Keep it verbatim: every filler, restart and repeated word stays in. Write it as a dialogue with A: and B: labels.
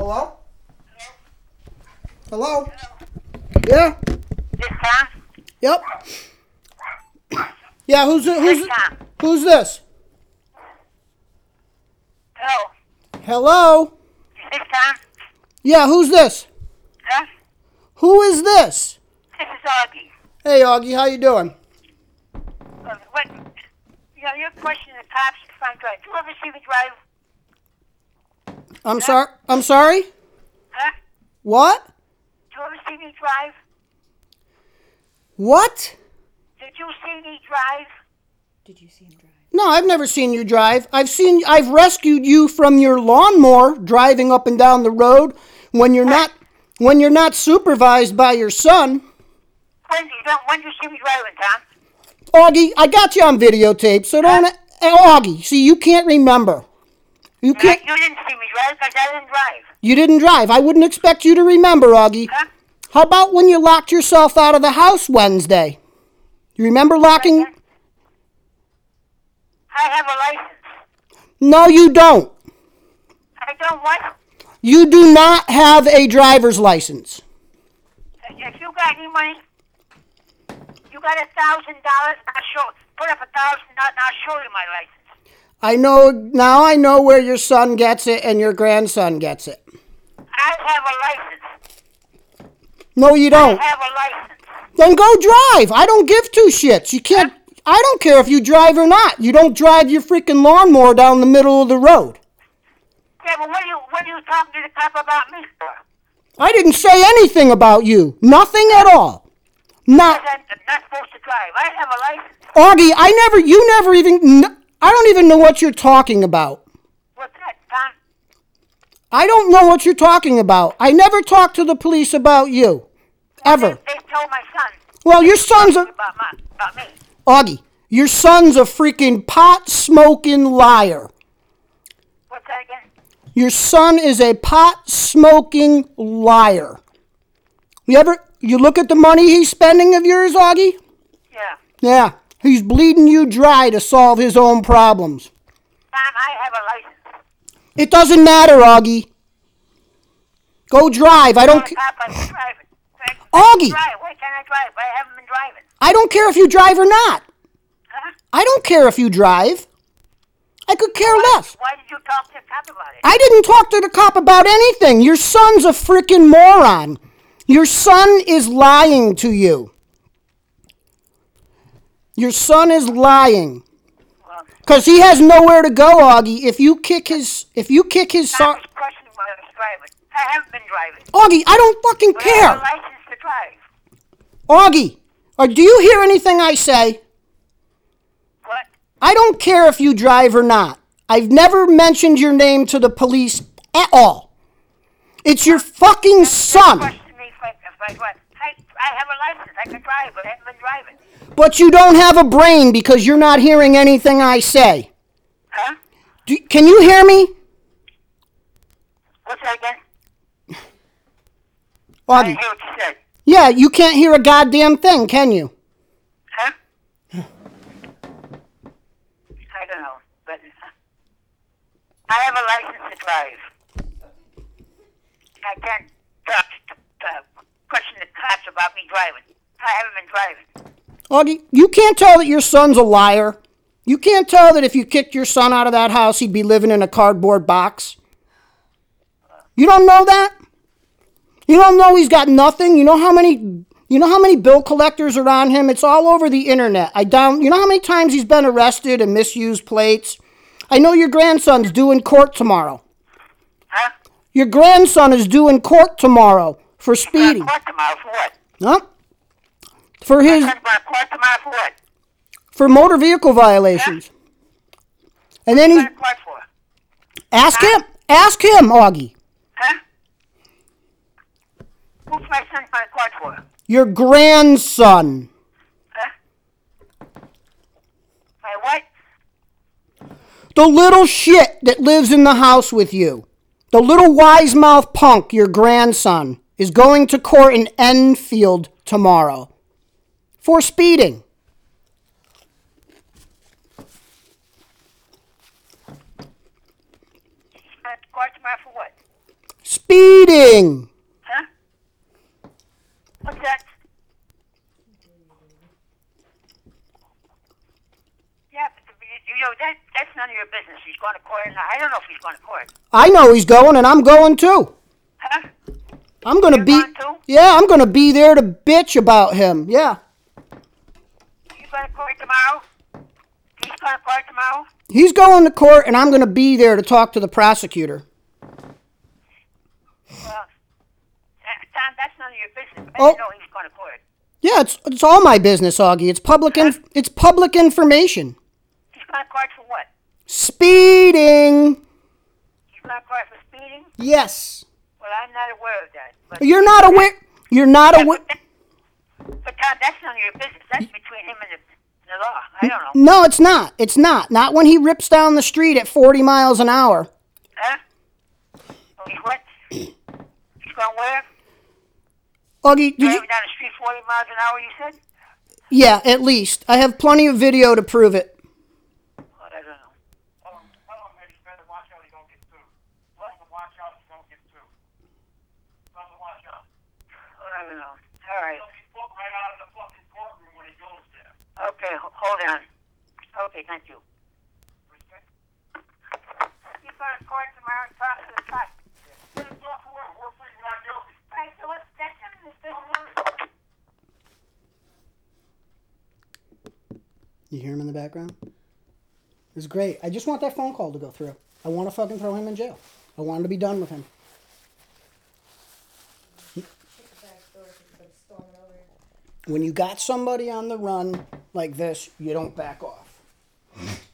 A: Hello? Hello? Yeah?
B: This Tom?
A: Yep. Yeah, who's it? Who's
B: This Tom?
A: who's this?
B: Hello?
A: Hello?
B: Is this Tom?
A: Yeah, who's this?
B: Huh?
A: Who is this?
B: This is Augie.
A: Hey, Augie, how you doing?
B: Uh, what? You know, you're questioning the cops if I'm driving. Do you ever see me drive?
A: I'm sorry. I'm sorry.
B: Huh?
A: What?
B: Do you ever see me drive?
A: What?
B: Did you see me drive?
C: Did you see him drive?
A: No, I've never seen you drive. I've seen. I've rescued you from your lawnmower driving up and down the road when you're not when you're not supervised by your son.
B: When, you don't, when did you see me driving, Tom?
A: Augie, I got you on videotape, so don't. Hey, Augie, see, you can't remember. You
B: No,
A: can't.
B: you didn't see me drive because I didn't drive.
A: You didn't drive. I wouldn't expect you to remember, Augie.
B: Huh?
A: How about when you locked yourself out of the house Wednesday? You remember locking?
B: I have a license.
A: No, you don't.
B: I don't what?
A: You do not have a driver's license.
B: If you got any money, you got a thousand dollars, I'll show, put up a thousand dollars and I'll show you my license.
A: I know, now I know where your son gets it and your grandson gets it.
B: I have a license.
A: No, you don't.
B: I have a license.
A: Then go drive. I don't give two shits. You can't, I don't care if you drive or not. You don't drive your freaking lawnmower down the middle of the road.
B: Yeah, but what are you, what are you talking to the cop about me for?
A: I didn't say anything about you. Nothing at all. Not,
B: I'm not supposed to drive. I have a license.
A: Augie, I never, you never even, I don't even know what you're talking about.
B: What's that, Tom?
A: I don't know what you're talking about. I never talked to the police about you. Ever.
B: They, they told my son.
A: Well, your son's a,
B: About, my, about me.
A: Augie, your son's a freaking pot-smoking liar.
B: What's that again?
A: Your son is a pot-smoking liar. You ever, you look at the money he's spending of yours, Augie?
B: Yeah.
A: Yeah, he's bleeding you dry to solve his own problems.
B: Tom, I have a license.
A: It doesn't matter, Augie. Go drive. I don't.
B: The cop, I'm driving. I,
A: Augie!
B: I can drive. Why can't I drive? I haven't been driving.
A: I don't care if you drive or not.
B: Huh?
A: I don't care if you drive. I could care
B: Why,
A: less.
B: why did you talk to the cop about it?
A: I didn't talk to the cop about anything. Your son's a freaking moron. Your son is lying to you. Your son is lying.
B: Well,
A: Because he has nowhere to go, Augie. If you kick his, if you kick his
B: I
A: son,
B: was questioning why I was driving. I haven't been driving.
A: Augie, I don't fucking
B: But I have a
A: care.
B: license to drive.
A: Augie, or do you hear anything I say?
B: What?
A: I don't care if you drive or not. I've never mentioned your name to the police at all. It's your fucking son.
B: Question me if I, if I drive. I, I have a license. I can drive, but I haven't been driving.
A: But you don't have a brain because you're not hearing anything I say.
B: Huh?
A: Do, can you hear me?
B: What's that again? I didn't
A: Augie.
B: hear what you said.
A: Yeah, you can't hear a goddamn thing, can you?
B: Huh? I don't know, but uh, I have a license to drive. I can't talk to, uh, question the cops about me driving. I haven't been driving.
A: Augie, you can't tell that your son's a liar. You can't tell that if you kicked your son out of that house, he'd be living in a cardboard box. You don't know that? You don't know he's got nothing? You know how many you know how many bill collectors are on him? It's all over the internet. I down you know how many times he's been arrested and misused plates? I know your grandson's due in court tomorrow.
B: Huh?
A: Your grandson is due in court tomorrow for
B: Uh,
A: speeding.
B: court tomorrow for what?
A: Huh? For his
B: I'm going to court tomorrow for what?
A: for motor vehicle violations. And then
B: What
A: he
B: are you going to court for?
A: ask him ask him, Augie.
B: Huh? Who's my son going to court for?
A: Your grandson.
B: Huh? My what?
A: The little shit that lives in the house with you. The little wise mouth punk, your grandson, is going to court in Enfield tomorrow for speeding.
B: He's going to court tomorrow for what?
A: Speeding. Speeding.
B: Huh? What's that? Yeah, but the, you know, that, that's none of your business. He's going to court or not. I don't know if he's going to court.
A: I know he's going, and I'm going too.
B: Huh?
A: I'm gonna
B: You're
A: be.
B: going too?
A: Yeah, I'm gonna be there to bitch about him. Yeah.
B: You going to court tomorrow? He's going to court tomorrow?
A: He's going to court, and I'm gonna be there to talk to the prosecutor.
B: Well, Tom, that's none of your business. I
A: Oh.
B: didn't know he was going to court.
A: Yeah, it's it's all my business, Augie. It's public. Inf- it's public information.
B: He's going to court for what?
A: Speeding.
B: He's going to court for speeding?
A: Yes.
B: Well, I'm not aware of that. But
A: You're not aware. You're not
B: Yeah,
A: aware.
B: but, that, but Tom, that's none of your business. That's between him and the, the law. I don't know.
A: No, it's not. It's not. Not when he rips down the street at forty miles an hour.
B: Huh? Oh, he's what? He's going where?
A: Augie, did you?
B: Driving down the street forty miles an hour, you said?
A: Yeah, at least. I have plenty of video to prove it.
B: Well, I don't know.
D: Tell him, tell him that he better watch out he don't get sued. Tell him to watch out he don't get sued. Tell him to watch out.
B: Well, I don't know. All right.
D: He'll be put right out of the fucking courtroom when he goes there.
B: Okay, ho- hold on. Okay, thank you.
D: Respect.
B: He's going to court tomorrow and talk to the cop.
D: Let him talk for him. We're free. We're not guilty.
B: All right, so what's that's none of his business.
A: You hear him in the background? It's great. I just want that phone call to go through. I want to fucking throw him in jail. I want to be done with him. When you got somebody on the run like this, you don't back off.